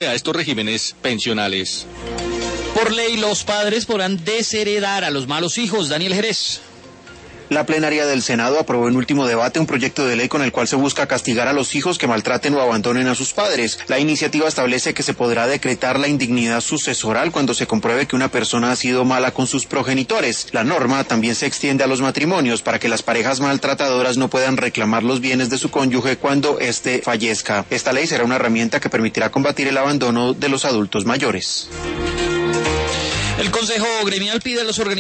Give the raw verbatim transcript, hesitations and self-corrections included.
a estos regímenes pensionales. Por ley, los padres podrán desheredar a los malos hijos. Daniel Jerez. La plenaria del Senado aprobó en último debate un proyecto de ley con el cual se busca castigar a los hijos que maltraten o abandonen a sus padres. La iniciativa establece que se podrá decretar la indignidad sucesoral cuando se compruebe que una persona ha sido mala con sus progenitores. La norma también se extiende a los matrimonios para que las parejas maltratadoras no puedan reclamar los bienes de su cónyuge cuando éste fallezca. Esta ley será una herramienta que permitirá combatir el abandono de los adultos mayores. El Consejo Gremial pide a los organizadores